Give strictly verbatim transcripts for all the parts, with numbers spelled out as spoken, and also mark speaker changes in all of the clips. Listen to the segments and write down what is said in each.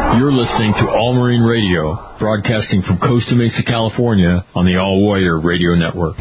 Speaker 1: You're listening to All Marine Radio, broadcasting from Costa Mesa, California, on the All Warrior Radio Network.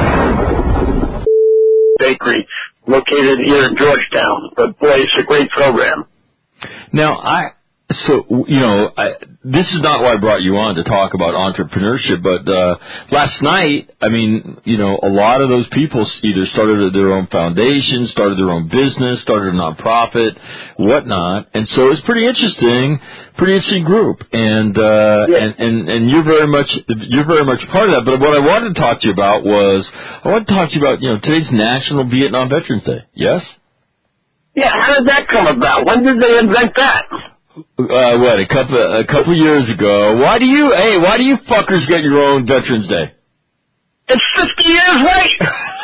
Speaker 2: Bakery, located here in Georgetown. But boy, it's a great program.
Speaker 1: Now, I so you know, I, this is not why I brought you on to talk about entrepreneurship, but uh, last night, I mean, you know, a lot of those people either started their own foundation, started their own business, started a nonprofit, whatnot, and so it's pretty interesting, pretty interesting group, and uh,
Speaker 2: yeah.
Speaker 1: and, and and you're very much you're very much part of that. But what I wanted to talk to you about was I wanted to talk to you about you know today's National Vietnam Veterans Day. Yes.
Speaker 2: Yeah. How did that come about? When did they invent that?
Speaker 1: Uh, what, a couple a couple years ago. Why do you, hey, why do you fuckers get your own Veterans Day?
Speaker 2: It's fifty years late.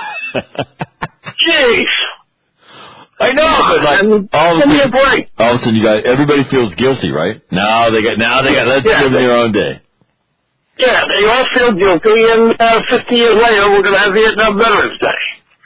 Speaker 2: Jeez.
Speaker 1: I know, but like,
Speaker 2: I mean,
Speaker 1: all of a
Speaker 2: give me a
Speaker 1: sudden,
Speaker 2: break.
Speaker 1: all of a sudden you got, everybody feels guilty, right? Now they got, now they got, let's
Speaker 2: yeah,
Speaker 1: give them their own day.
Speaker 2: Yeah, they all feel guilty, and uh, fifty years later, we're going to have Vietnam Veterans Day.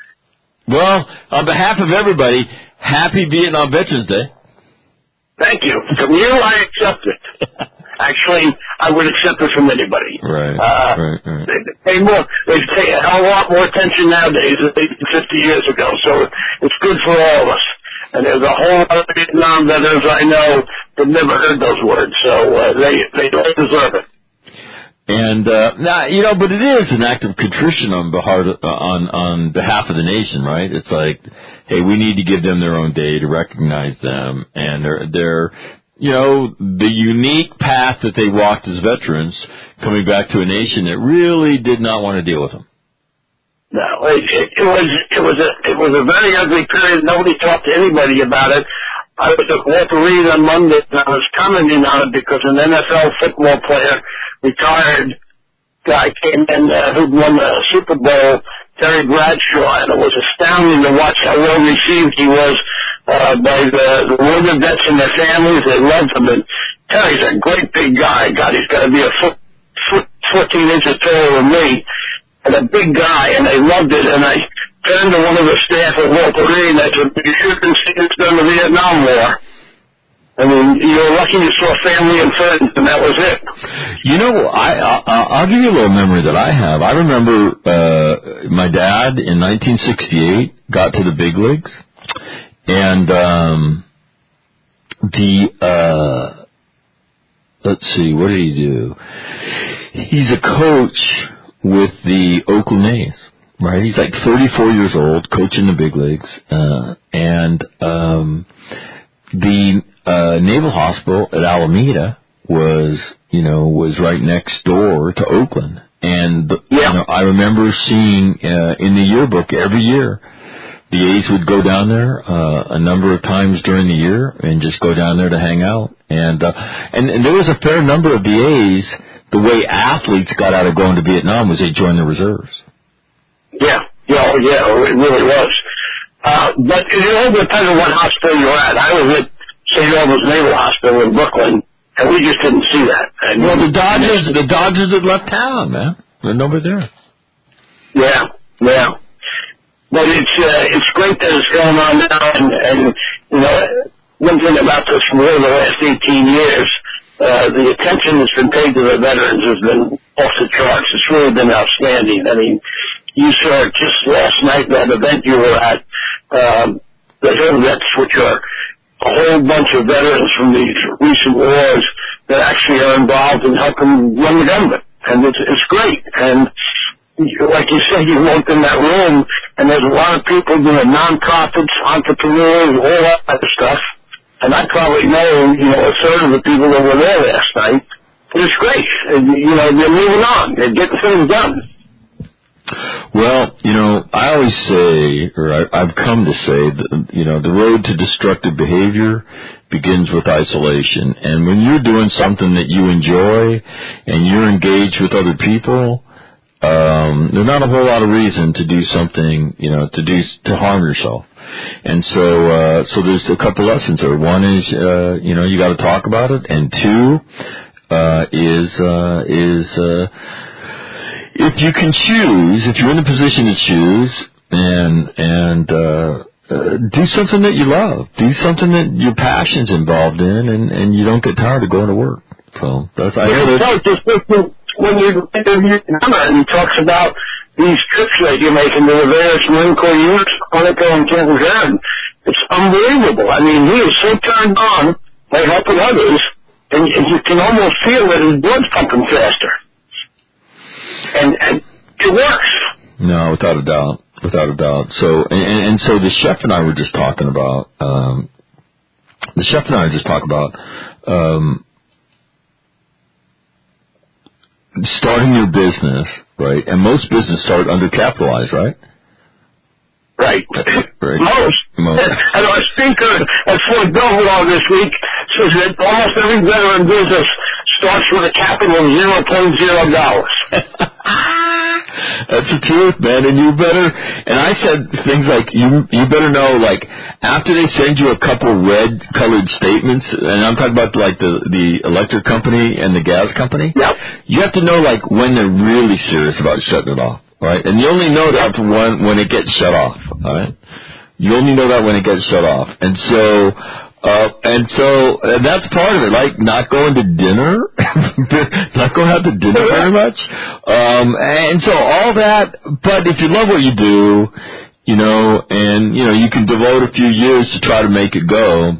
Speaker 1: Well, on behalf of everybody, happy Vietnam Veterans Day.
Speaker 2: Thank you. From you, I accept it. Actually, I would accept it from anybody.
Speaker 1: Right,
Speaker 2: uh,
Speaker 1: right, right.
Speaker 2: They pay more. They pay a hell of a lot more attention nowadays than they did fifty years ago. So it's good for all of us. And there's a whole lot of Vietnam veterans I know that never heard those words. So uh, they they don't deserve it.
Speaker 1: And uh, now, you know, but it is an act of contrition on behalf uh, on on behalf of the nation, right? It's like, hey, we need to give them their own day to recognize them, and they're they're you know the unique path that they walked as veterans, coming back to a nation that really did not want to deal with them.
Speaker 2: No, it, it, it was it was a it was a very ugly period. Nobody talked to anybody about it. I was at Walter Reed on Monday, and I was commenting on it because an N F L football player, retired guy, came in uh, who won the Super Bowl, Terry Bradshaw, and it was astounding to watch how well received he was uh, by the, the wounded vets and their families. They loved him, and Terry's a great big guy. God, he's got to be a foot, foot fourteen inches taller than me, and a big guy, and they loved it. And I turned to one of the staff at Walter Reed, and I said, "You sure can see this during the Vietnam War." I mean, you were lucky you saw family and friends, and that was it.
Speaker 1: You know, I, I, I'll give you a little memory that I have. I remember uh, my dad in nineteen sixty-eight got to the big leagues, and um, the, uh, let's see, what did he do? He's a coach with the Oakland A's. Right, he's like thirty-four years old, coaching the big leagues, uh, and um, the uh, Naval Hospital at Alameda was, you know, was right next door to Oakland, and
Speaker 2: yeah.
Speaker 1: you know, I remember seeing uh, in the yearbook every year the A's would go down there uh, a number of times during the year and just go down there to hang out, and uh, and, and there was a fair number of the A's. The way athletes got out of going to Vietnam was they joined the reserves.
Speaker 2: Yeah, yeah, oh, yeah, it really was. Uh, but it all depends on what hospital you're at. I was at Saint Albans Naval Hospital in Brooklyn, and we just didn't see that. And
Speaker 1: well, the Dodgers, the Dodgers had left town, man. There's nobody there.
Speaker 2: Yeah, yeah. But it's uh, it's great that it's going on now, and, and you know, one thing about this for the last eighteen years, uh, the attention that's been paid to the veterans has been off the charts. It's really been outstanding. I mean, you saw it just last night, that event you were at, um, the Hill Vets, which are a whole bunch of veterans from these recent wars that actually are involved in helping run the government. And it's, it's great. And like you said, you walked in that room, and there's a lot of people doing nonprofits, entrepreneurs, all that kind of stuff. And I probably know, you know, a third of the people that were there last night. But it's great. And, you know, they're moving on. They're getting things done.
Speaker 1: Well, you know, I always say, or I, I've come to say, that, you know, the road to destructive behavior begins with isolation. And when you're doing something that you enjoy and you're engaged with other people, um, there's not a whole lot of reason to do something, you know, to do to harm yourself. And so, uh, so there's a couple lessons there. One is, uh, you know, you got to talk about it, and two uh, is uh, is uh, if you can choose, if you're in a position to choose, and and uh, uh, do something that you love. Do something that your passion's involved in, and, and you don't get tired of going to work. So that's I
Speaker 2: yeah,
Speaker 1: know that.
Speaker 2: So just when you interview and he talks about these trips that you're making to the various Marine Corps units, Quantico and Camp Lejeune, it's unbelievable. I mean, he is so turned on by helping others, and, and you can almost feel that his blood's pumping faster. And, and it works.
Speaker 1: No, without a doubt, without a doubt. So, and, and so the chef and I were just talking about, um, the chef and I were just talking about, um, starting your business, right? And most businesses start undercapitalized, right?
Speaker 2: Right.
Speaker 1: right.
Speaker 2: Most.
Speaker 1: Most.
Speaker 2: And our speaker at Fort Belvoir this week says that almost every veteran business starts with a capital of zero point zero dollars.
Speaker 1: That's the truth, man. And you better, and I said things like, you you better know, like, after they send you a couple red colored statements, and I'm talking about like the, the electric company and the gas company,
Speaker 2: yep.
Speaker 1: You have to know like when they're really serious about shutting it off, right? And you only know that when, when it gets shut off, all right? You only know that when it gets shut off. And so, Uh, and so and that's part of it, like not going to dinner, not going out to dinner very much. Um, and so all that, but if you love what you do, you know, and, you know, you can devote a few years to try to make it go,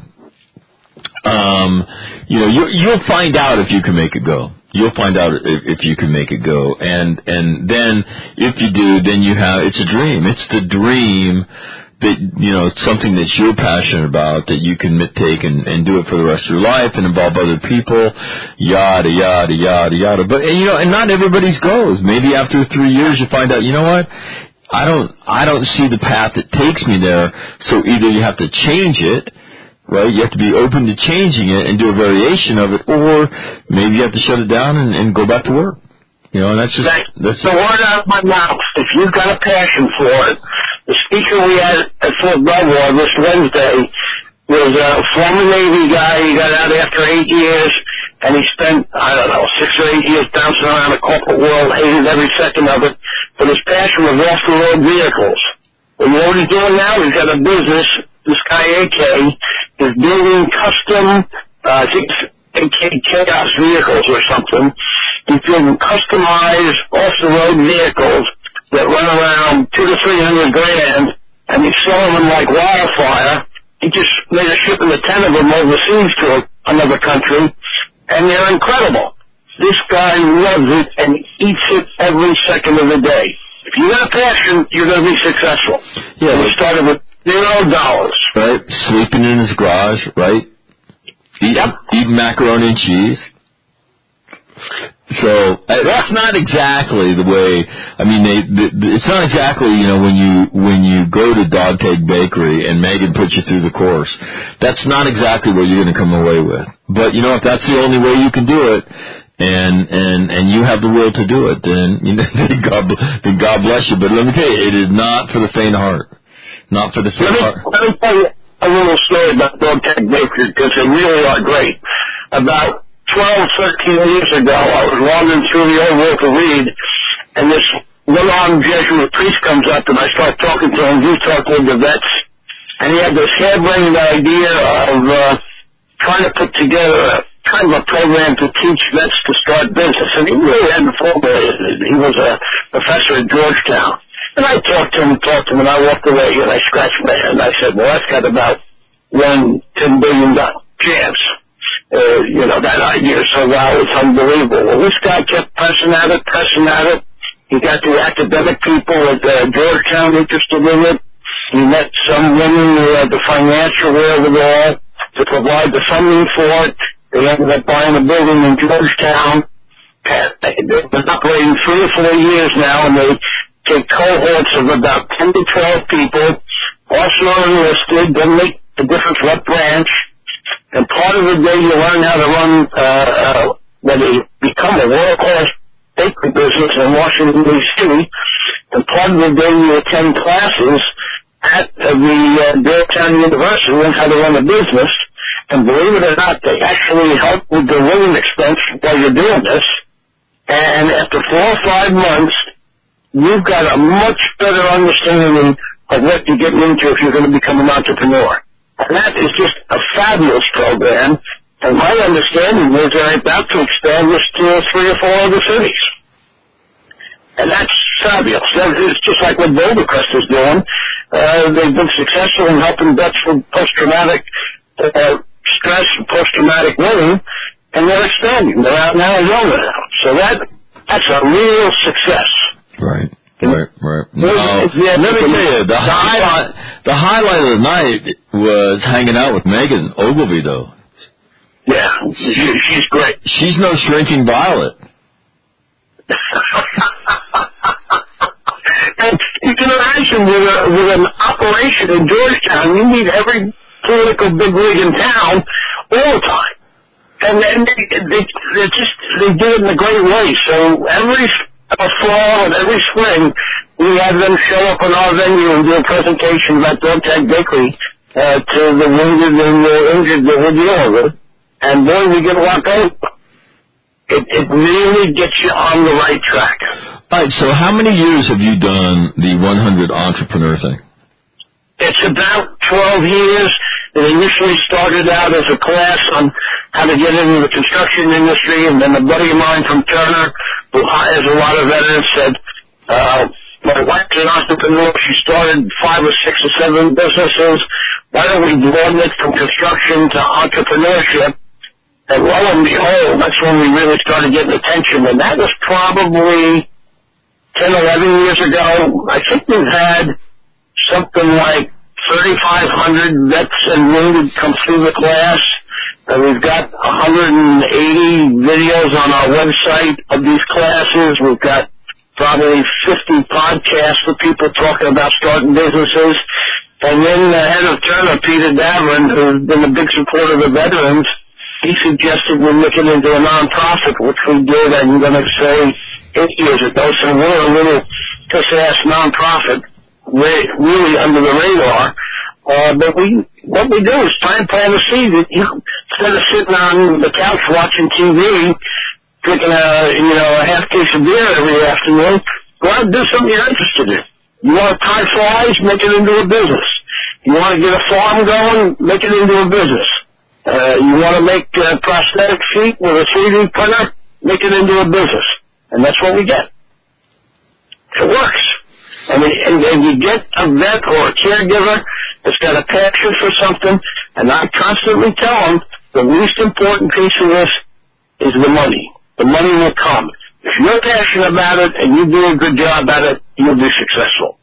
Speaker 1: um, you know, you, you'll find out if you can make it go. You'll find out if, if you can make it go. And, and then if you do, then you have, it's a dream. It's the dream that, you know, it's something that you're passionate about, that you can take and, and do it for the rest of your life and involve other people, yada, yada, yada, yada. But, and, you know, and not everybody's goes. Maybe after three years you find out, you know what, I don't, I don't see the path that takes me there, so either you have to change it, right, you have to be open to changing it and do a variation of it, or maybe you have to shut it down and, and go back to work. You know, and that's just, that's
Speaker 2: the word out of my mouth. If you've got a passion for it, the speaker we had at Fort Belvoir this Wednesday was a former Navy guy. He got out after eight years, and he spent, I don't know, six or eight years bouncing around the corporate world, hated every second of it, but his passion was off-the-road vehicles. And you know what he's doing now? He's got a business. This guy, A K, is building custom, uh, I think A K Chaos vehicles or something. He's building customized off-the-road vehicles that run around two to three hundred grand, and he's selling them like wildfire. He just made a shipment of ten of them overseas to another country, and they're incredible. This guy loves it and eats it every second of the day. If you got a passion, you're going to be successful.
Speaker 1: Yeah,
Speaker 2: he started with zero dollars.
Speaker 1: Right, sleeping in his garage, right? Eat,
Speaker 2: yep.
Speaker 1: Eating macaroni and cheese. So uh, that's not exactly the way. I mean, they, they, it's not exactly, you know, when you when you go to Dogtag Bakery and Megan puts you through the course. That's not exactly what you're going to come away with. But you know, if that's the only way you can do it, and and and you have the will to do it, then you know, then God, then God bless you. But let me tell you, it is not for the faint of heart. Not for the faint of heart.
Speaker 2: Let me tell you a little story about Dogtag Bakery, because they really are great. About twelve, thirteen years ago, I was wandering through the old Walter Reed, and this one-armed Jesuit priest comes up, and I start talking to him. He's talking with the vets, and he had this harebrained idea of uh, trying to put together a kind of a program to teach vets to start business, and he really hadn't formulated it. He was a professor at Georgetown. And I talked to him, talked to him, and I walked away, and I scratched my head, and I said, well, that's got about one ten billion dollar chance. Uh, you know, that idea is so wow, it's unbelievable. Well, this guy kept pressing at it, pressing at it. He got the academic people at uh, Georgetown interested in it. He met some women who had the financial wherewithal to provide the funding for it. They ended up buying a building in Georgetown. They've been operating three or four years now, and they take cohorts of about ten to twelve people, also enlisted, then make the difference what branch. And part of the day you learn how to run, uh, uh, when you become a world-class bakery business in Washington, D C, and part of the day you attend classes at uh, the uh, Georgetown University on how to run a business. And believe it or not, they actually help with the living expense while you're doing this. And after four or five months, you've got a much better understanding of what you're getting into if you're going to become an entrepreneur. And that is just a fabulous program. And my understanding is they're about to expand this to three or four other cities. And that's fabulous. It's just like what Boulder Crest is doing. Uh, they've been successful in helping vets with post-traumatic uh, stress and post-traumatic living, and they're expanding. They're out in Arizona now. So that that's a real success.
Speaker 1: Right. Right, right.
Speaker 2: Now,
Speaker 1: yeah, let me tell you, the highlight, the highlight of the night was hanging out with Megan Ogilvy, though.
Speaker 2: Yeah, she, she's great.
Speaker 1: She's no shrinking violet.
Speaker 2: And you can imagine with, a, with an operation in Georgetown, you need every political bigwig in town all the time. And, and they, they, they just, they do it in a great way. So every fall and every spring, we have them show up in our venue and do a presentation about Dog Tag Bakery uh, to the wounded and the injured that we're dealing with. And boy, we get a lot going. It, it really gets you on the right track.
Speaker 1: All right, so how many years have you done the one hundred Entrepreneur thing?
Speaker 2: It's about twelve years. It initially started out as a class on how to get into the construction industry, and then a buddy of mine from Turner, who hires a lot of veterans, said, uh, my wife's an entrepreneur. She started five or six or seven businesses. Why don't we broaden it from construction to entrepreneurship? And lo and behold, that's when we really started getting attention, and that was probably ten, eleven years ago. I think we've had something like thirty-five hundred vets and wounded come through the class. And we've got one hundred eighty videos on our website of these classes. We've got probably fifty podcasts of people talking about starting businesses. And then the head of Turner, Peter Davern, who's been a big supporter of the veterans, he suggested we look into a nonprofit, which we did, I'm going to say, eight years ago. So we're a little kiss-ass nonprofit, really under the radar. Uh, but we, what we do is try and plant a seed. You know, instead of sitting on the couch watching T V, drinking a, you know, a half case of beer every afternoon, go out and do something you're interested in. You want to tie flies, make it into a business. You want to get a farm going, make it into a business. Uh, you want to make uh, prosthetic feet with a three D printer, make it into a business. And that's what we get. It works. I mean, and, and you get a vet or a caregiver that's got a passion for something, and I constantly tell them the least important piece of this is the money. The money will come. If you're passionate about it and you do a good job at it, you'll be successful.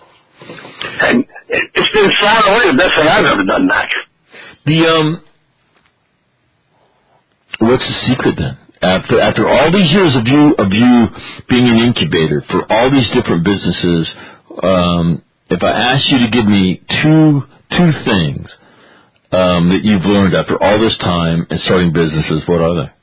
Speaker 2: And it's been far away the best thing I've ever done, Mac.
Speaker 1: The, um... What's the secret then? After after all these years of you of you being an incubator for all these different businesses, um, if I asked you to give me two two things um, that you've learned after all this time in starting businesses, what are they?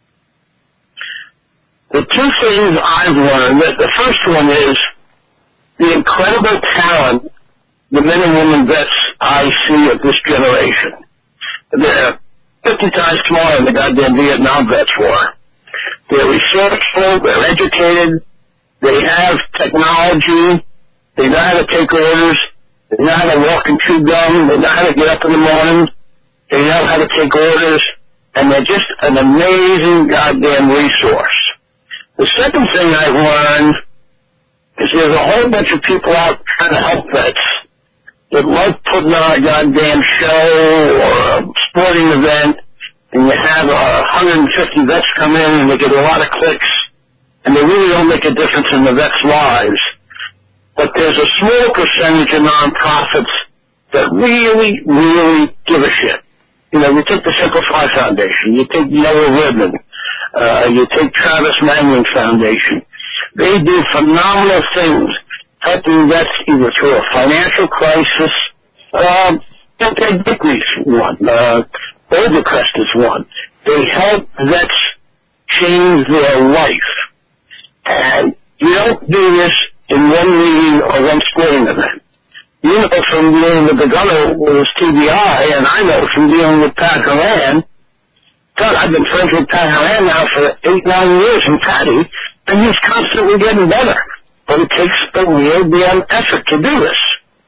Speaker 2: The two things I've learned, the first one is the incredible talent the men and women vets I see of this generation. They're fifty times smaller than the goddamn Vietnam vets were. They're resourceful, they're educated, they have technology, they know how to take orders, they know how to walk and chew gum, they know how to get up in the morning, they know how to take orders, and they're just an amazing goddamn resource. The second thing I've learned is there's a whole bunch of people out trying to help vets that love putting on a goddamn show or a sporting event, and you have uh, one hundred fifty vets come in and they get a lot of clicks, and they really don't make a difference in the vets' lives. But there's a small percentage of nonprofits that really, really give a shit. You know, you take the Simplify Foundation, you take Yellow Ribbon, uh, you take Travis Manning Foundation. They do phenomenal things, helping vets either through a financial crisis. Um, Ted Bakery's one. Uh, Boulder Crest is one. They help vets change their life. And you don't do this in one meeting or one sporting event. You know from dealing with the gunner with his T B I, and I know from dealing with Pat Horan. God, I've been friends with Pat Horan now for eight, nine years in Patty, and he's constantly getting better. But it takes a real damn effort to do this.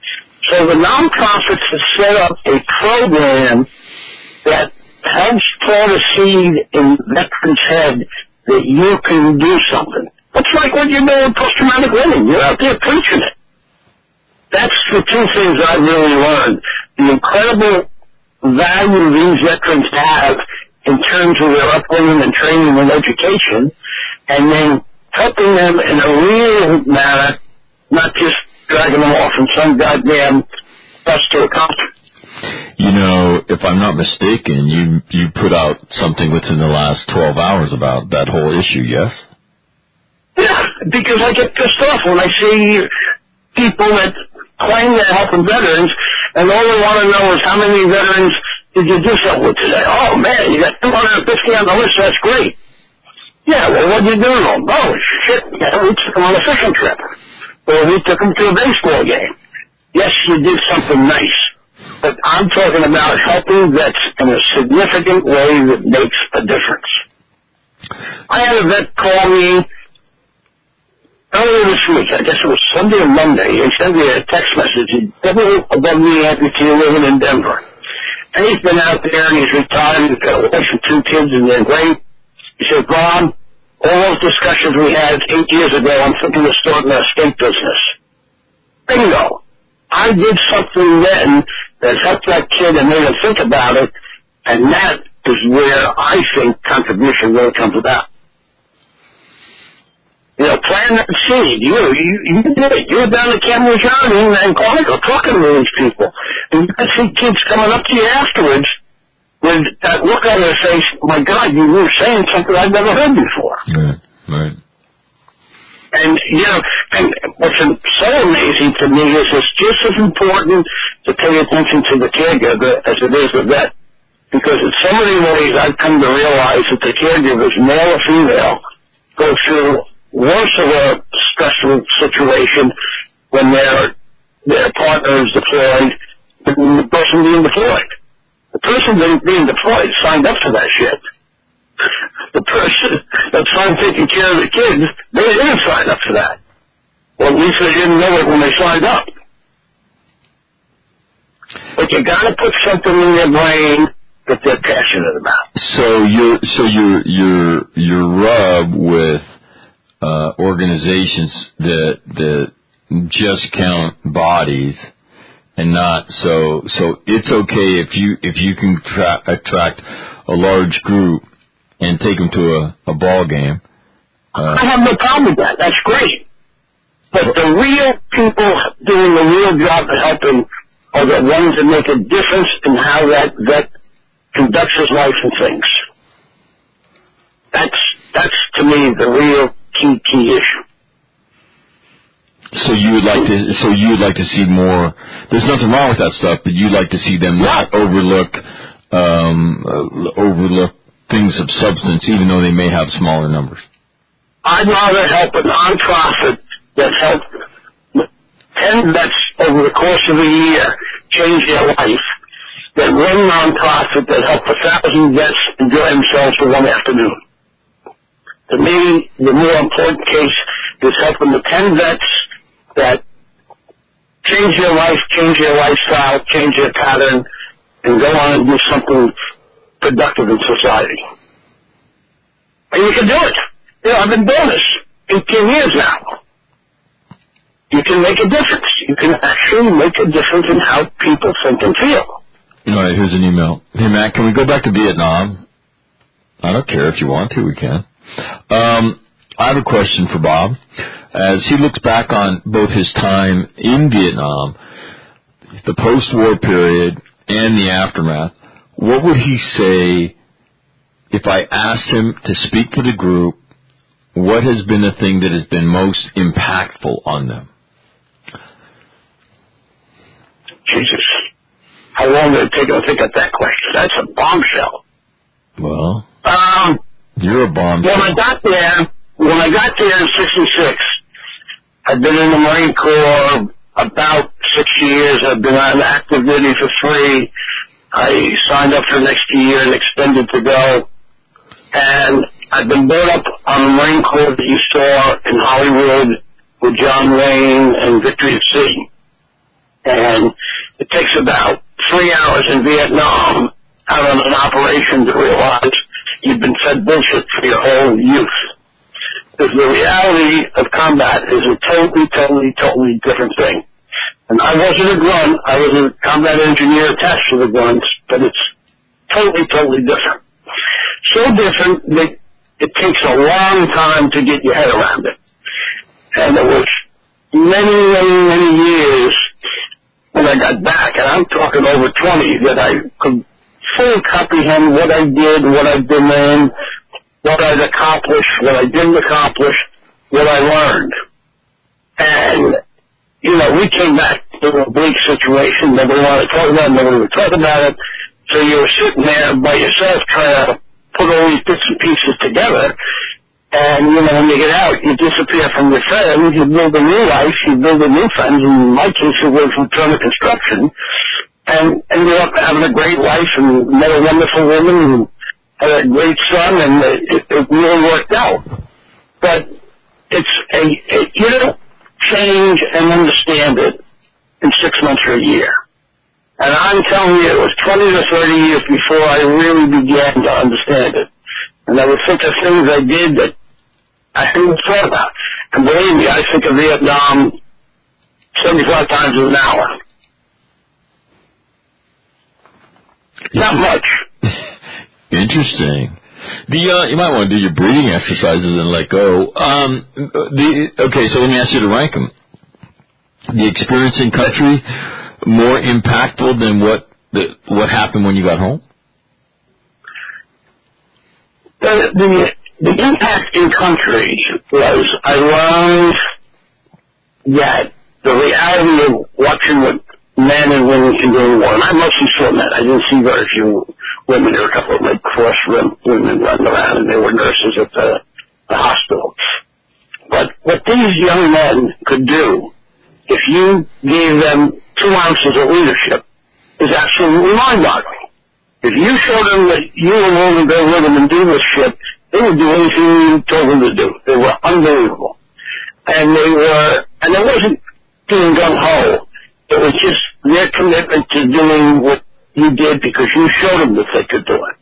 Speaker 2: So the nonprofits have set up a program that helps plant a seed in veterans' head that you can do something. It's like what you're doing with post-traumatic living. You're out there preaching it. That's the two things I really learned. The incredible value these veterans have in terms of their upbringing and training and education, and then helping them in a real manner, not just dragging them off in some goddamn bus to a concert.
Speaker 1: You know, if I'm not mistaken, you you put out something within the last twelve hours about that whole issue, yes?
Speaker 2: Yeah, because I get pissed off when I see people that claim they're helping veterans, and all they want to know is how many veterans did you do something with today? Oh, man, you got two hundred fifty on the list. That's great. Yeah, well, what did you do to them? Oh, shit, yeah, we took them on a fishing trip. Or we took them to a baseball game. Yes, you did something nice. But I'm talking about helping vets in a significant way that makes a difference. I had a vet call me earlier this week. I guess it was Sunday or Monday. He sent me a text message. He's double above me amputee living in Denver. And he's been out there and he's retired. He's got a wife and two kids and they're great. He said, Bob, all those discussions we had eight years ago, I'm thinking of starting a state business. Bingo. I did something then that helped that kid and made him think about it, and that is where I think contribution really comes about. You know, plant that seed. You, you, you did it. You were down at Camp Lejeune and Quantico talking to these people. And you can see kids coming up to you afterwards with that look on their face, my God, you were saying something I've never heard before.
Speaker 1: Right, right.
Speaker 2: And, you know, and what's so amazing to me is it's just as important to pay attention to the caregiver as it is the vet. Because in so many ways I've come to realize that the caregivers, male or female, go through worse of a stressful situation when their their partner is deployed than the person being deployed. The person being deployed signed up for that shit. The person that's trying taking care of the kids, they didn't sign up for that. Well, at least they didn't know it when they signed up. But you got to put something in their brain that they're passionate about.
Speaker 1: So your so your your your rub with uh, organizations that that just count bodies and not so so it's okay if you if you can tra- attract a large group and take them to a, a ball game. Uh,
Speaker 2: I have no problem with that. That's great. But the real people doing the real job of helping are the ones that make a difference in how that vet conducts his life and thinks. That's, that's to me the real key, key issue.
Speaker 1: So you would like to, so you would like to see more, there's nothing wrong with that stuff, but you'd like to see them not overlook, um, uh, overlook things of substance, even though they may have smaller numbers.
Speaker 2: I'd rather help a nonprofit that helped ten vets over the course of a year change their life than one nonprofit that helped a thousand vets enjoy themselves for one afternoon. To me, the more important case is helping the ten vets that change their life, change their lifestyle, change their pattern, and go on and do something productive in society. And you can do it. You know, I've been doing this eighteen years now. You can make a difference. You can actually make a difference in how people think and feel.
Speaker 1: All right, here's an email. Hey, Matt, can we go back to Vietnam? I don't care. If you want to, we can. Um, I have a question for Bob. As he looks back on both his time in Vietnam, the post-war period, and the aftermath, what would he say if I asked him to speak to the group? What has been the thing that has been most impactful on them?
Speaker 2: Jesus. How long did it take to think of that question? That's a bombshell.
Speaker 1: Well,
Speaker 2: um,
Speaker 1: you're a bombshell.
Speaker 2: When I got there, when I got there in sixty-six, I'd been in the Marine Corps about six years. I'd been on active duty for three. I signed up for next year and extended to go. And I've been brought up on the Marine Corps that you saw in Hollywood with John Wayne and Victory at Sea. And it takes about three hours in Vietnam out on an operation to realize you've been fed bullshit for your whole youth. Because the reality of combat is a totally, totally, totally different thing. And I wasn't a grunt. I was a combat engineer attached to the grunts, but it's totally, totally different. So different that it takes a long time to get your head around it. And it was many, many, many years when I got back, and I'm talking over twenty, that I could fully comprehend what I did, what I've been in, what I'd accomplished, what I didn't accomplish, what I learned. And, you know, we came back to a bleak situation. Nobody wanted to talk about it. Nobody would talk about it. So you were sitting there by yourself trying to put all these bits and pieces together. And, you know, when you get out, you disappear from your friends. You build a new life. You build a new friends. In my case, it was from Turner Construction. And ended up having a great life and met a wonderful woman and had a great son, and it, it really worked out. But it's a, it, you don't change and understand it in six months or a year. And I'm telling you, it was twenty to thirty years before I really began to understand it. And I would think of things I did that I hadn't thought about. And believe me, I think of Vietnam seventy-five times an hour. Not much.
Speaker 1: Interesting. The uh, you might want to do your breathing exercises and let go. Um, the okay, so let me ask you to rank them. The experience in country more impactful than what the, what happened when you got home?
Speaker 2: The, the the impact in country was I learned that the reality of watching what men and women can do in war, and I mostly saw men. I didn't see very few women. There were a couple of Red Cross women running around, and they were nurses at the, the hospital. But what these young men could do, if you gave them two ounces of leadership, is absolutely mind-boggling. If you showed them that you were willing to go with them and do this shit, they would do anything you told them to do. They were unbelievable. And they were, and it wasn't being gung-ho. It was just their commitment to doing what you did because you showed them that they could do it.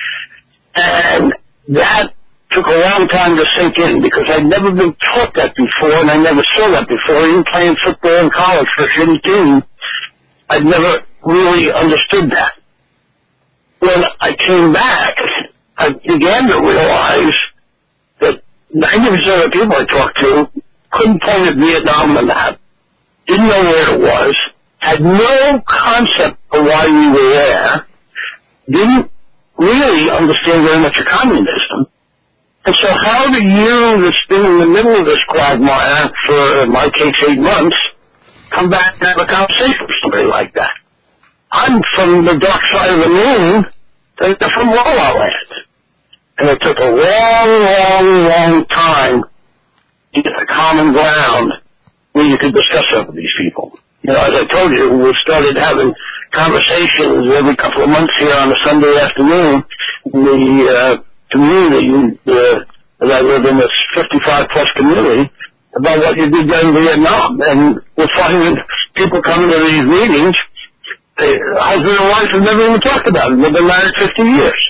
Speaker 2: And that took a long time to sink in because I'd never been taught that before, and I never saw that before. Even playing football in college for a shitty team, I'd never really understood that. When I came back, I began to realize that ninety percent of the people I talked to couldn't point at Vietnam on the map, didn't know where it was, had no concept of why we were there, didn't really understand very much of communism. And so how do you, that's been in the middle of this quagmire for, in my case, eight months, come back and have a conversation with somebody like that? I'm from the dark side of the moon, and they're from La La Land. And it took a long, long, long time to get the common ground where you could discuss some of these people. You know, as I told you, we started having conversations every couple of months here on a Sunday afternoon in the uh, community uh, that I live in, this fifty-five plus community, about what you did there in Vietnam. And we're finding people coming to these meetings, they, husband and wife have never even talked about it. They've been married fifty years.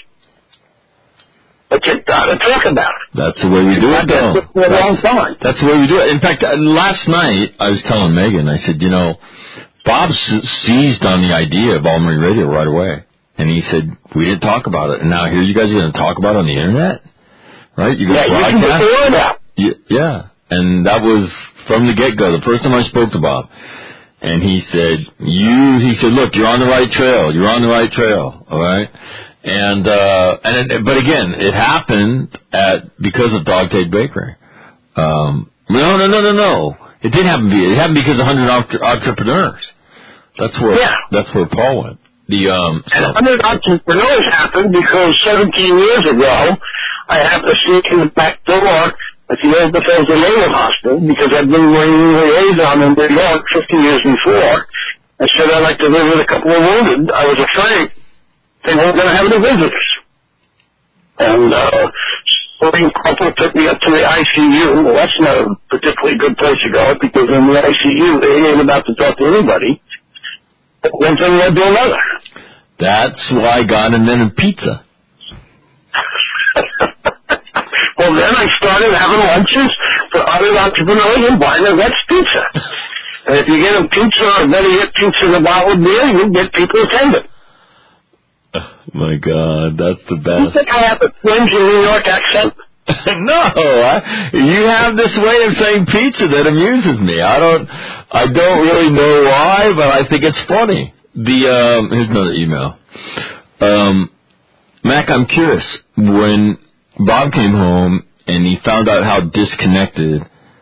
Speaker 2: But you gotta talk about it.
Speaker 1: That's the way we do it, though.
Speaker 2: For a long time.
Speaker 1: That's the way we do it. In fact, last night I was telling Megan, I said, you know, Bob seized on the idea of All Marine Radio right away, and he said we didn't talk about it, and now here you guys are going to talk about it on the internet, right? You're going to
Speaker 2: yeah, you can
Speaker 1: broadcast.
Speaker 2: it out.
Speaker 1: Yeah, yeah, and that was from the get-go. The first time I spoke to Bob, and he said, "You," he said, "Look, you're on the right trail. You're on the right trail. All right." And, uh, and, it, but again, it happened at, because of Dog Tape Bakery. Um, no, no, no, no, no. It didn't happen, it happened because of one hundred entrepreneurs. That's where, yeah. that's where Paul went. The, um, so.
Speaker 2: And one hundred entrepreneurs happened because seventeen years ago, I happened to sneak in the back door at the old Bethesda Naval Hospital because I'd been Marine liaison in New York fifty years before. I said I'd like to live with a couple of wounded. I was afraid they weren't going to have any visitors. And, uh, Marine Corporal took me up to the I C U. Well, that's not a particularly good place to go because in the I C U, they ain't about to talk to anybody. One thing led to another.
Speaker 1: That's why God invented pizza.
Speaker 2: Well, then I started having lunches for other entrepreneurs and buying their Rex pizza. And if you get a pizza, or better yet, pizza in a bottle of beer, you get people attending.
Speaker 1: Oh, my God, that's the
Speaker 2: You
Speaker 1: best.
Speaker 2: think I have a twinge in New York accent?
Speaker 1: No, I, you have this way of saying pizza that amuses me. I don't, I don't really know why, but I think it's funny. The um, here's another email. Um, Mac, I'm curious. When Bob came home and he found out how disconnected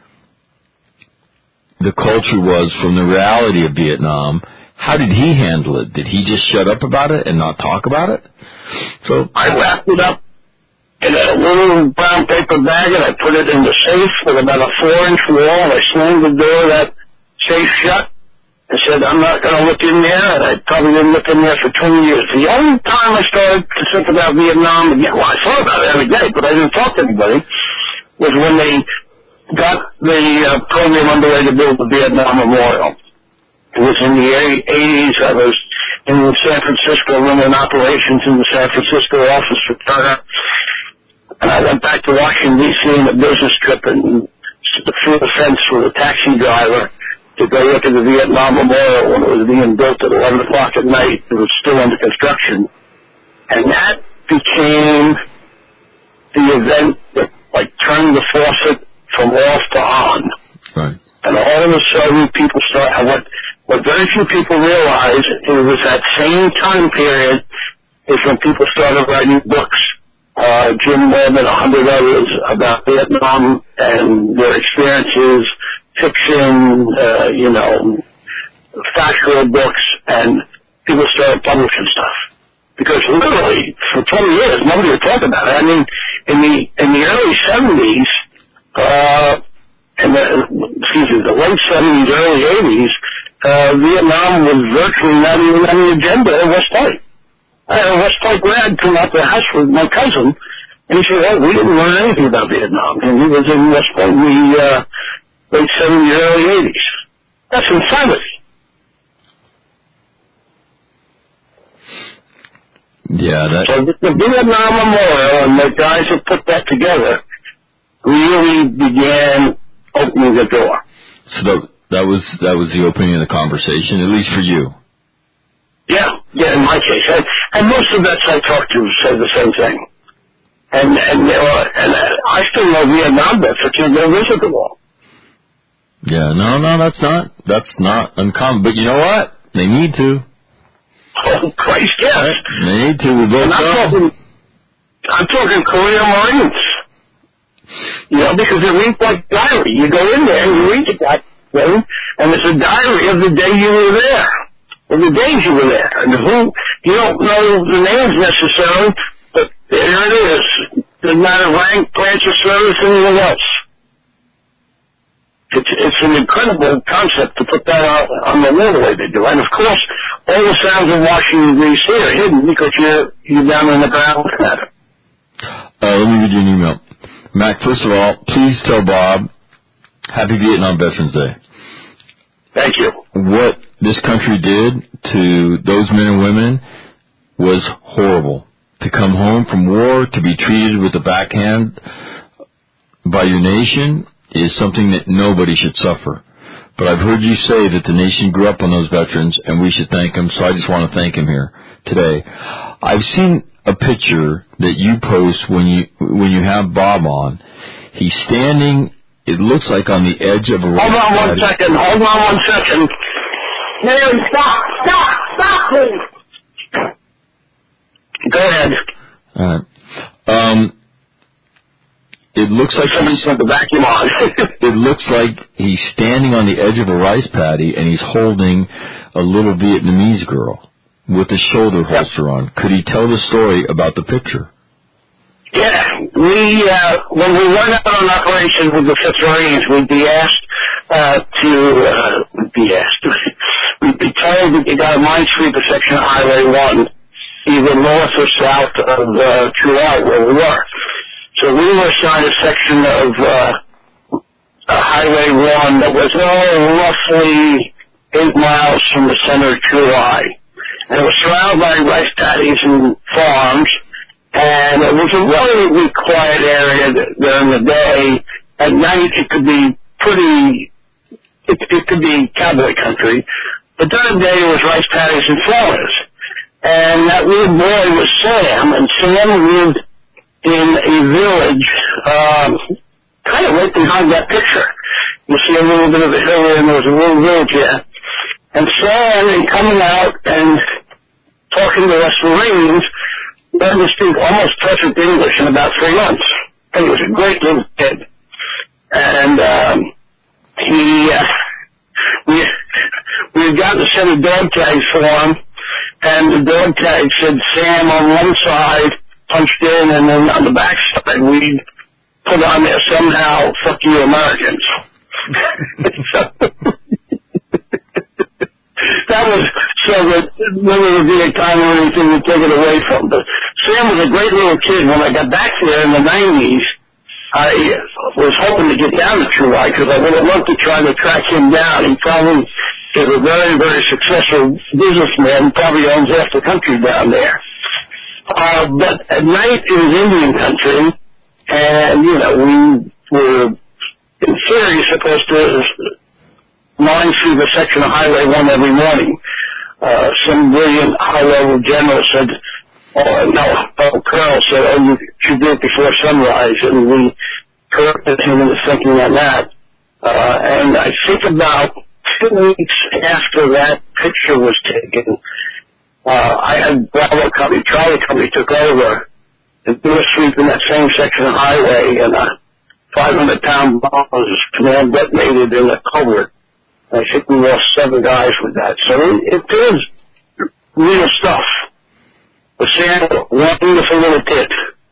Speaker 1: the culture was from the reality of Vietnam, how did he handle it? Did he just shut up about it and not talk about it? So
Speaker 2: I wrapped it up in a little brown paper bag, and I put it in the safe with about a four-inch wall, and I slammed the door of that safe shut and said, I'm not going to look in there, and I probably didn't look in there for twenty years. The only time I started to think about Vietnam again, well, I thought about it every day, but I didn't talk to anybody, was when they got the uh, program underway to build the Vietnam Memorial. It was in the eighties. I was in San Francisco running operations in the San Francisco office for Turner. And I went back to Washington, D C on a business trip and flew the fence with a taxi driver to go look at the Vietnam Memorial when it was being built at eleven o'clock at night. It was still under construction. And that became the event that, like, turned the faucet from off to on.
Speaker 1: right.
Speaker 2: And all of a sudden, people start, and what, what very few people realize, it was that same time period is when people started writing books. Uh, Jim Mormon, a hundred others, about Vietnam and their experiences, fiction, uh, you know, factual books, and people started publishing stuff. Because literally, for twenty years, nobody would talk about it. I mean, in the, in the early seventies, uh, and the, excuse me, the late seventies, early eighties, uh, Vietnam was virtually not even on the agenda at West Point. I had a West Point grad come out to the house with my cousin, and he said, oh, we didn't learn anything about Vietnam. And he was in West Point in the uh, late seventies, early eighties. That's insanity.
Speaker 1: Yeah, that.
Speaker 2: So the, the Vietnam Memorial and the guys who put that together really began opening the door.
Speaker 1: So that, that was that was the opening of the conversation, at least for you.
Speaker 2: Yeah, yeah, in my case. And, and most of vets I talked to say the same thing. And and they were, and I still know Vietnam vets that can't go visit the wall.
Speaker 1: Yeah, no, no, that's not that's not uncommon. But you know what? They need to.
Speaker 2: Oh, Christ, yes.
Speaker 1: Right. They need to. We both
Speaker 2: And I'm
Speaker 1: know.
Speaker 2: talking, I'm talking career Marines. You know, because it reads like diary. You go in there and you read the that thing, and it's a diary of the day you were there. Of the days you were there. And who, you don't know the names necessarily, but there it is. Doesn't matter rank, branch of service, anything else. It's, it's an incredible concept to put that on, on the wall the way they do. And of course, all the sounds of Washington, D C are hidden because you're, you're down in the ground looking at it.
Speaker 1: Uh, let me read you an email. Mac, first of all, please tell Bob, Happy Vietnam Veterans Day.
Speaker 2: Thank you.
Speaker 1: What this country did to those men and women was horrible. To come home from war, to be treated with the backhand by your nation is something that nobody should suffer. But I've heard you say that the nation grew up on those veterans and we should thank them, so I just want to thank him here today. I've seen a picture that you post when you when you have Bob on. He's standing, it looks like on the edge of a...
Speaker 2: Hold on one second. Hold on one second. Mary, stop, stop, stop, please. Go ahead.
Speaker 1: All right. Um, it looks like
Speaker 2: somebody put the vacuum on.
Speaker 1: It looks like he's standing on the edge of a rice paddy and he's holding a little Vietnamese girl with a shoulder holster on. Could he tell the story about the picture?
Speaker 2: Yeah, we uh, when we went out on operations with the Fifth Marines, we'd be asked uh, to uh, we'd be asked. We'd be told that you got a minesweeper section of Highway One, either north or south of uh, True Out, where we were. So we were assigned a section of uh, uh, Highway One that was oh roughly eight miles from the center of Chuai. And it was surrounded by rice paddies and farms, and it was a relatively quiet area during the day. At night, it could be pretty, it, it could be cowboy country, but during the day, it was rice paddies and farmers. And that little boy was Sam, and Sam lived in a village, um, kind of right behind that picture. You see a little bit of a hill there, and there was a little village there. And Sam, in coming out and talking to us Marines, learned to speak almost perfect English in about three months. And he was a great little kid. And um, he, uh, we, we had gotten a set of dog tags for him, and the dog tag said Sam on one side, punched in, and then on the back side we put on there somehow, fuck you Americans. So, that was so that there would be a time or anything to take it away from. But Sam was a great little kid. When I got back there in the nineties, I was hoping to get down to Chuai because I would have loved to try to track him down. He probably is a very, very successful businessman, probably owns half the country down there. Uh, but at night it was Indian country, and, you know, we were in theory supposed to mine through the section of Highway one every morning. Uh, some brilliant high-level general said, oh, no, oh, Colonel said, oh, you should do it before sunrise, and we corrected him into thinking on that. Uh, and I think about two weeks after that picture was taken, uh, I had Bravo Company, Charlie Company took over, and we were sweeping that same section of highway, and a five hundred pound bomb was command detonated in the culvert. I think we lost seven guys with that. So it, it is real stuff. But Sam, wonderful little kid.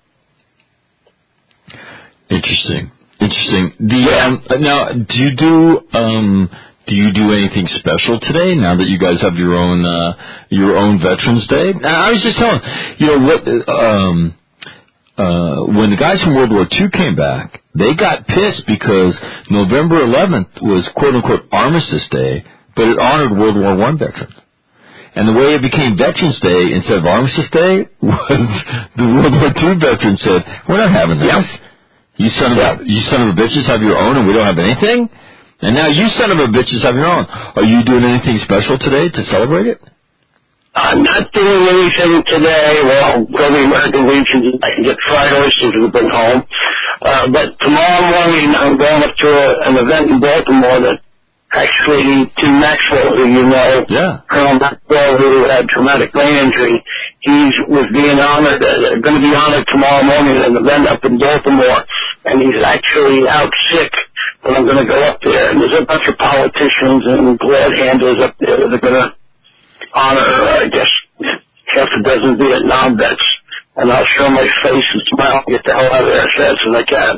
Speaker 1: Interesting. Interesting. The
Speaker 2: yeah.
Speaker 1: um, now, do you do um, do you do anything special today? Now that you guys have your own uh, your own Veterans Day. I was just telling you know what um, uh, when the guys from World War Two came back, they got pissed because November eleventh was quote unquote Armistice Day, but it honored World War One veterans. And the way it became Veterans Day instead of Armistice Day was the World War Two veterans said, "We're not having this. Yep. You son of yep. a, you son of a bitches have your own, and we don't have anything." And now you son of a bitches have your own. Are you doing anything special today to celebrate it?
Speaker 2: I'm not doing anything today. Well, go to the American Legion. I can get fried oysters to bring home. Uh, but tomorrow morning, I'm going up to a, an event in Baltimore that actually Tim Maxwell, who you know,
Speaker 1: yeah.
Speaker 2: Colonel Maxwell, who had traumatic brain injury, he was being honored, uh, going to be honored tomorrow morning at an event up in Baltimore, and he's actually out sick. But I'm going to go up there, and there's a bunch of politicians and glad handlers up there that are going to honor, uh, I guess, half a dozen Vietnam vets, and I'll show my face and smile and get the hell out of there as fast as I can.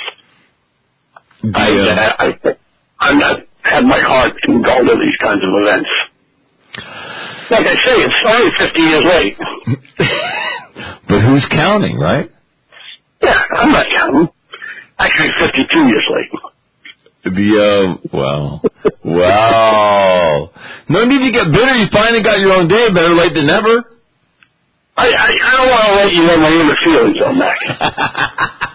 Speaker 2: I, uh, I, I, I'm not had my heart in going to these kinds of events. Like I say, it's only fifty years late.
Speaker 1: But who's counting, right?
Speaker 2: Yeah, I'm not counting. Actually, fifty-two years late.
Speaker 1: The, uh, wow. Wow. No need to get bitter. You finally got your own day. Better late than never.
Speaker 2: I, I, I don't want to let you know my inner feelings on that.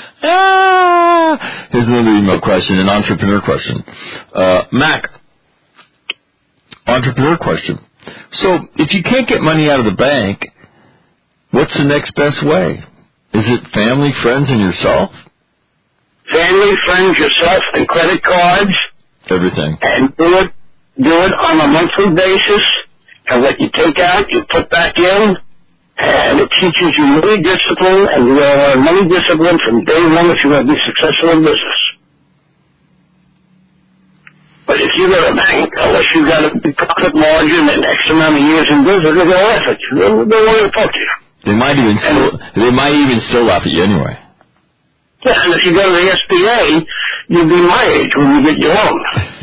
Speaker 1: Ah, here's another email question, an entrepreneur question. Uh, Mac, entrepreneur question. So, if you can't get money out of the bank, what's the next best way? Is it family, friends, and yourself?
Speaker 2: Family, friends, yourself, and credit cards.
Speaker 1: Everything.
Speaker 2: And do it, do it on a monthly basis, and what you take out, you put back in. And it teaches you money discipline, and you will learn money discipline from day one if you want to be successful in business. But if you go to a bank, unless you've got a big profit margin and X amount of years in business, they're going to laugh at you. They'll, they'll want to talk to you.
Speaker 1: They might even still, they might even still laugh at you anyway.
Speaker 2: Yeah, and if you go to the S B A, you'll be my age when you get your own.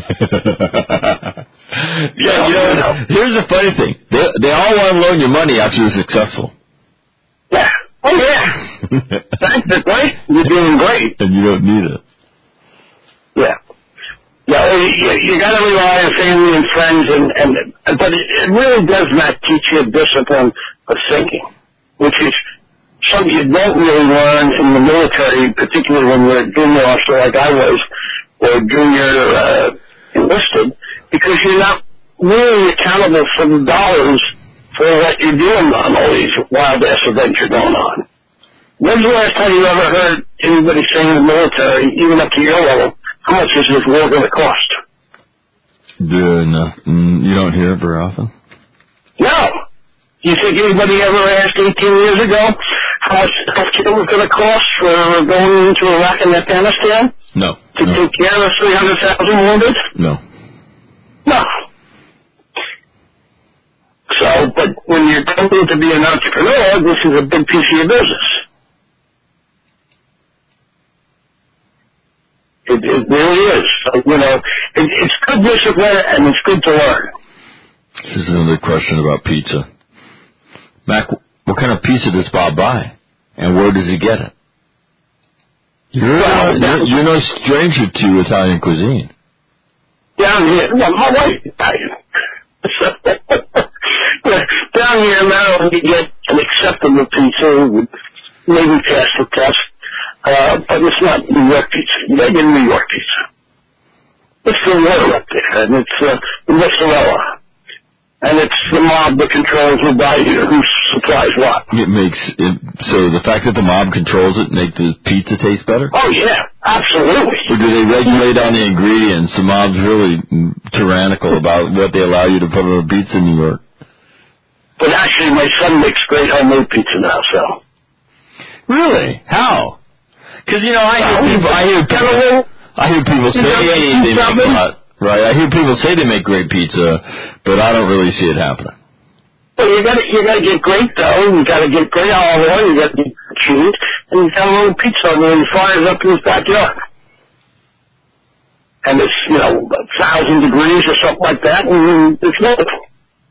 Speaker 1: Yeah, you know, know, here's the funny thing. They they all want to loan you money after you're successful.
Speaker 2: Yeah. Oh, yeah. Thanks, right? You're doing great.
Speaker 1: And you don't need it.
Speaker 2: Yeah. Yeah, you, you got to rely on family and friends, and, and but it, it really does not teach you a discipline of thinking, which is something you don't really learn in the military, particularly when you're a junior officer like I was, or junior uh, enlisted, because you're not really accountable for the dollars for what you're doing on all these wild-ass events you're going on. When's the last time you ever heard anybody say in the military, even up to your level, how much is this war going to cost?
Speaker 1: Yeah, no, you don't hear it very often.
Speaker 2: No. You think anybody ever asked eighteen years ago how much healthcare was going to cost for going into Iraq and Afghanistan?
Speaker 1: No.
Speaker 2: To
Speaker 1: no.
Speaker 2: take care of three hundred thousand wounded?
Speaker 1: No.
Speaker 2: No. So, but when you're going to be an entrepreneur, this is a big piece of your business. It, it really is. So, you know, it, it's good discipline and it's good to learn.
Speaker 1: Here's another question about pizza. Mac, what kind of pizza does Bob buy? And where does he get it? You're,
Speaker 2: well,
Speaker 1: you're, you're no stranger to Italian cuisine.
Speaker 2: Down here, well, my wife is Italian. Down here in Maryland, you get an acceptable pizza with maybe pass the test. Uh, but it's not New York pizza. You gotta get New York pizza. It's the water up there, and it's uh, the mozzarella. And it's the mob that controls who buys it, who supplies what.
Speaker 1: It makes it, so the fact that the mob controls it make the pizza taste better?
Speaker 2: Oh, yeah, absolutely.
Speaker 1: Or do they regulate on the ingredients? The mob's really tyrannical about what they allow you to put on a pizza in New York.
Speaker 2: But actually, my son makes great homemade pizza now, so.
Speaker 1: Really? How? Because, you know, I hear people, I hear people, I hear people say they make a lot, right? I hear people say they make great pizza, but I don't really see it happening.
Speaker 2: Well, you gotta, you gotta get great dough, you gotta get great olive oil, you gotta get cheese, and you got a little pizza oven and he fires up in his backyard. And it's, you know, a thousand degrees or something like that, and it's wonderful.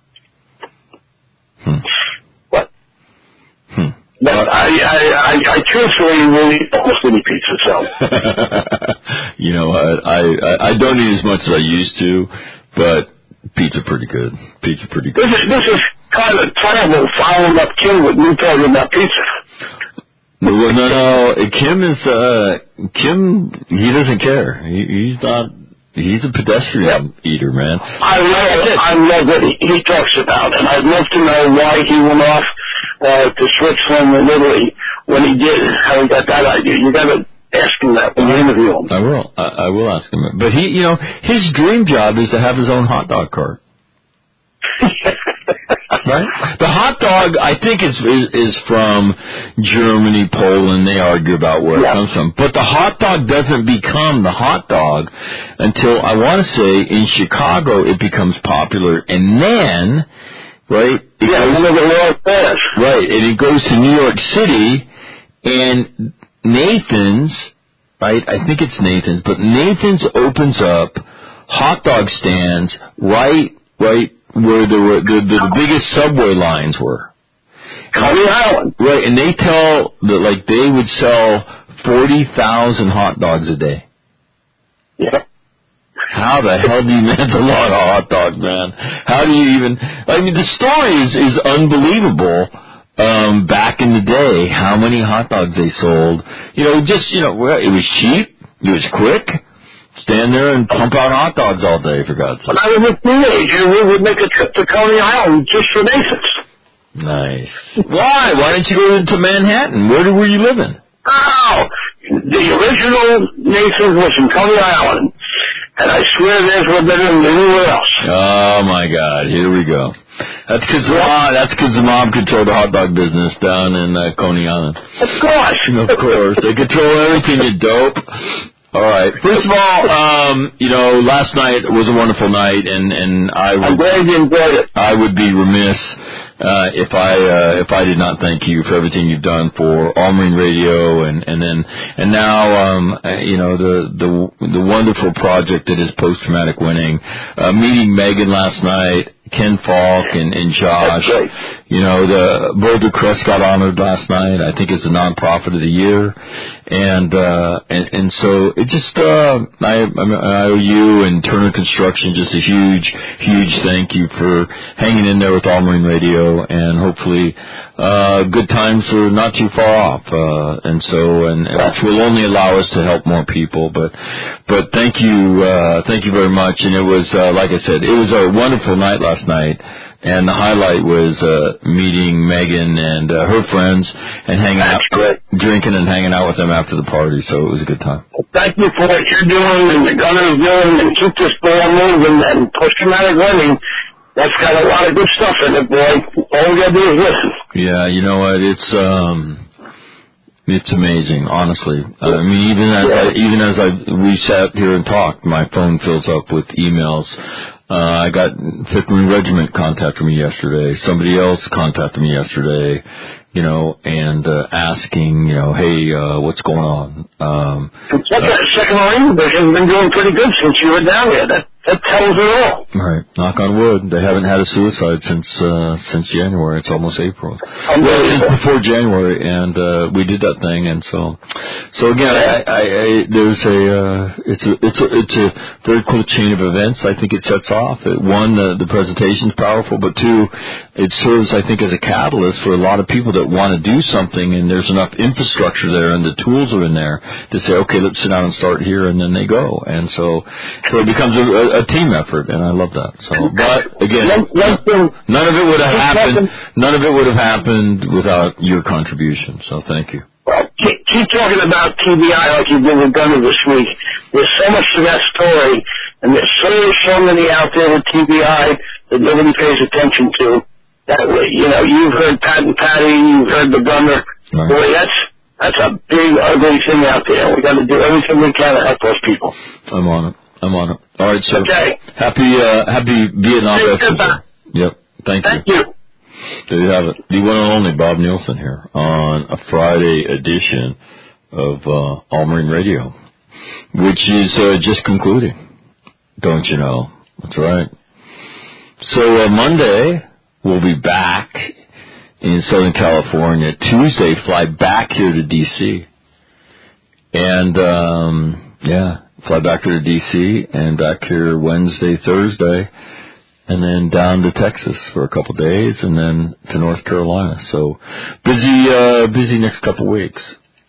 Speaker 1: Hmm.
Speaker 2: What?
Speaker 1: Hmm.
Speaker 2: But I, I, I, I truthfully will eat almost any pizza, so.
Speaker 1: You know, I, I, I don't eat as much as I used to, but pizza pretty good. Pizza pretty good.
Speaker 2: This is, this is kind of terrible following up Kim with me talking about pizza.
Speaker 1: No, no, no. Kim is, uh, Kim, he doesn't care. He, he's not, he's a pedestrian yep. eater, man.
Speaker 2: I love, I love what he, he talks about, and I'd love to know why he went off Uh, to Switzerland and Italy when he did, how he got that idea. You got to ask him that when you interview him.
Speaker 1: I will. I, I will ask him. But he, you know, his dream job is to have his own hot dog cart. Right? The hot dog, I think, is, is is from Germany, Poland. They argue about where yeah. it comes from. But the hot dog doesn't become the hot dog until, I want to say, in Chicago it becomes popular, and then. Right? It
Speaker 2: yeah,
Speaker 1: goes,
Speaker 2: the world fast.
Speaker 1: Right, and it goes to New York City, and Nathan's, right, I think it's Nathan's, but Nathan's opens up hot dog stands right, right where the, the, the, the biggest subway lines were.
Speaker 2: Coney Island.
Speaker 1: Right, and they tell that, like, they would sell forty thousand hot dogs a day.
Speaker 2: Yeah.
Speaker 1: How the hell do you manage a lot of hot dogs, man? How do you even... I mean, the story is, is unbelievable. Um, back in the day, how many hot dogs they sold. You know, just, you know, it was cheap. It was quick. Stand there and pump out hot dogs all day, for God's sake.
Speaker 2: When I was a teenager, we would make a trip to Coney Island just for Nathan's.
Speaker 1: Nice. Why? Why didn't you go to Manhattan? Where were you living?
Speaker 2: Oh, the original Nathan's was in Coney Island. And I swear theirs were better than anywhere else.
Speaker 1: Oh, my God. Here we go. That's because yeah. that's because the mob controlled the hot dog business down in uh, Coney Island.
Speaker 2: Of course.
Speaker 1: Of course. They control everything, you dope. All right. First of all, um, you know, last night was a wonderful night, and, and I would,
Speaker 2: I'm glad you enjoyed it.
Speaker 1: I would be remiss uh, if I uh, if I did not thank you for everything you've done for All Marine Radio, and, and then and now um, you know the the the wonderful project that is Post Traumatic Winning. Uh, meeting Megan last night, Ken Falk and, and Josh. You know, the Boulder Crest got honored last night. I think it's a nonprofit of the year, and uh, and, and so it just uh, I, I owe you and Turner Construction just a huge, huge thank you for hanging in there with All Marine Radio, and hopefully uh, good times are not too far off. Uh, and so, and, and which will only allow us to help more people. But but thank you, uh, thank you very much. And it was uh, like I said, it was a wonderful night last night. And the highlight was uh, meeting Megan and uh, her friends and hanging
Speaker 2: That's
Speaker 1: out,
Speaker 2: great.
Speaker 1: drinking and hanging out with them after the party. So it was a good time.
Speaker 2: Thank you for what you're doing and the Gunners doing, and keep this ball moving and post-traumatic running. That's got a lot of good stuff in it, boy. All we got to do is listen.
Speaker 1: Yeah, you know what? It's um, it's amazing, honestly. Uh, I mean, even as I, even as I we sat here and talked, my phone fills up with emails. Uh, I got Fifth Marine Regiment contacted me yesterday. Somebody else contacted me yesterday, you know, and uh, asking, you know, hey, uh, what's going on? Um,
Speaker 2: Second, uh, Second Marine Division has been doing pretty good since you were down there. That that tells it all.
Speaker 1: Right. Knock on wood. They haven't had a suicide since uh, since January. It's almost April. Well, it's before January, and uh, we did that thing, and so so again, I, I, I there's a uh, it's a it's a it's a very cool chain of events. I think it sets off. It, one, the, the presentation's powerful, but two, it serves, I think, as a catalyst for a lot of people that want to do something, and there's enough infrastructure there, and the tools are in there to say, okay, let's sit down and start here, and then they go, and so so it becomes a, a team effort, and I love that. So, but again, none of it would have happened. None of it would have happened without your contribution. So, thank you.
Speaker 2: Well, keep, keep talking about T B I like you did with Gunner this week. There's so much to that story, and there's so, so many out there with T B I that nobody pays attention to. That you know, you've heard Pat and Patty, you've heard the Gunner. Right. Boy, that's that's a big, ugly thing out there. We got to do everything we can to help those people.
Speaker 1: I'm on it. I'm on it. All right, sir.
Speaker 2: Okay.
Speaker 1: Happy, uh, happy Vietnam Festival. Yep. Thank,
Speaker 2: Thank
Speaker 1: you.
Speaker 2: you.
Speaker 1: There you have it. The one and only Bob Nielsen here on a Friday edition of uh, All Marine Radio, which is uh, just concluding. Don't you know? That's right. So uh, Monday we'll be back in Southern California. Tuesday, fly back here to D C And um, yeah. Fly back here to D C and back here Wednesday, Thursday, and then down to Texas for a couple of days, and then to North Carolina. So busy, uh, busy next couple of weeks.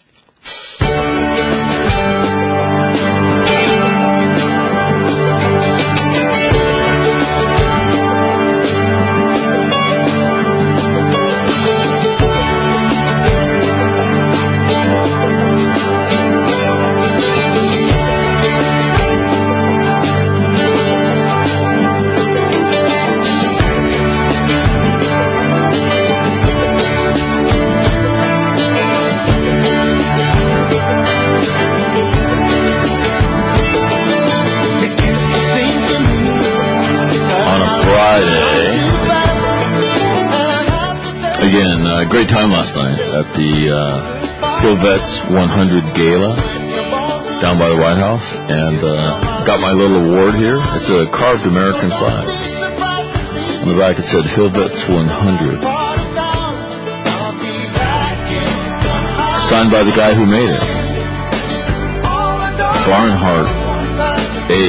Speaker 1: Again, uh, great time last night at the uh, Hill Vets one hundred Gala down by the White House, and uh, got my little award here. It's a carved American flag. On the back it said Hill Vets one hundred. Signed by the guy who made it, Barnhart A.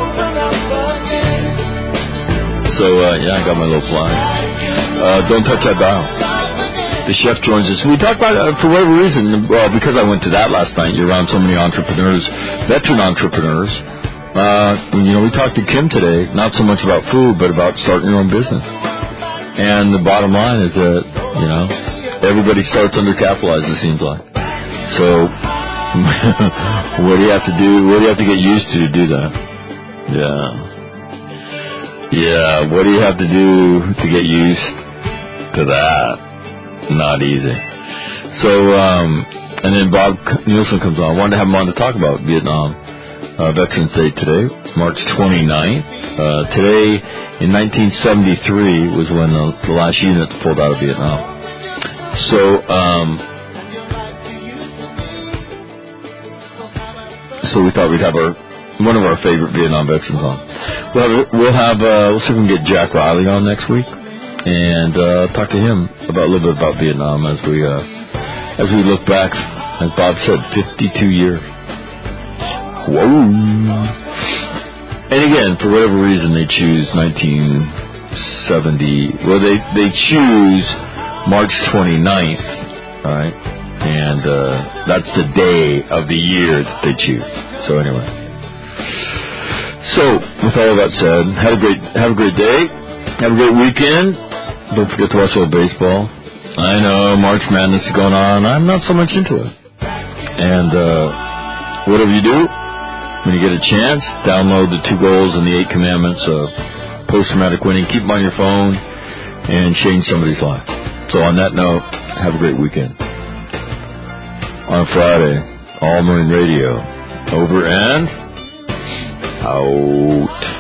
Speaker 1: So, uh, yeah, I got my little flag. Uh, don't touch that dial. The chef joins us. We talked about, uh, for whatever reason, well, because I went to that last night, you're around so many entrepreneurs, veteran entrepreneurs. Uh, you know, we talked to Kim today, not so much about food, but about starting your own business. And the bottom line is that, you know, everybody starts undercapitalized, it seems like. So, what do you have to do? What do you have to get used to to do that? Yeah. Yeah, what do you have to do to get used to that? Not easy. So, um, and then Bob Nielsen comes on. I wanted to have him on to talk about Vietnam uh, Veterans Day today, March twenty-ninth. Uh, today, in nineteen seventy-three, was when the, the last unit pulled out of Vietnam. So, um, so we thought we'd have our one of our favorite Vietnam veterans on. We'll have, we'll have uh, we'll see if we can get Jack Riley on next week. and uh, talk to him about a little bit about Vietnam as we uh, as we look back. As Bob said, fifty-two years. Whoa! And again, for whatever reason, they choose nineteen seventy. Well, they they choose March twenty-ninth, right? And uh, that's the day of the year that they choose. So anyway. So, with all of that said, have a great have a great day. Have a great weekend. Don't forget to watch a little baseball. I know March Madness is going on. I'm not so much into it. And uh, whatever you do, when you get a chance, download the two goals and the eight commandments of post-traumatic winning. Keep them on your phone and change somebody's life. So on that note, have a great weekend. On Friday, All Marine Radio. Over and out.